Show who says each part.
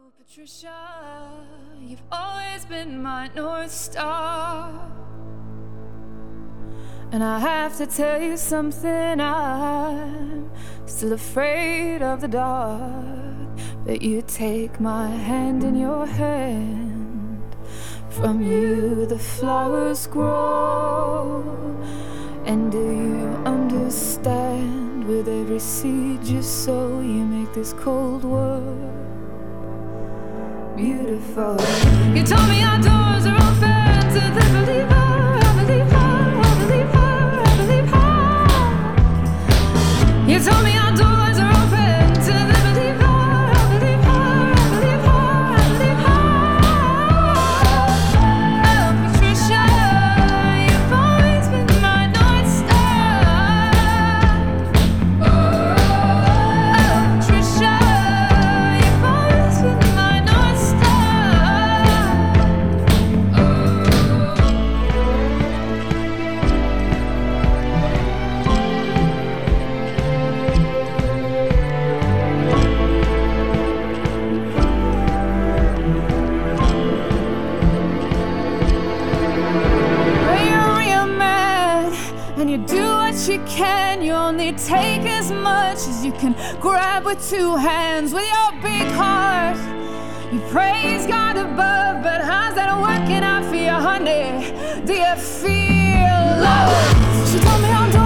Speaker 1: Patricia, you've always been my North Star. And I have to tell you something, I'm still afraid of the dark. But you take my hand in your hand, from you the flowers grow. And do you understand, with every seed you sow, you make this cold world beautiful. You told me our doors are open to the believer. I believe her, I believe her, I believe her. You told me our doors are open to the believer. I believe her, I believe her, I believe her. Oh, Patricia, you've always been my North Star. Oh, Patricia, you've always been my North Star. Well, you're real mad, and you do what you can. You only take as much as you can grab with two hands. With your big heart, you praise God above, but how's that working out for you, honey? Do you feel love? She told me I'm doing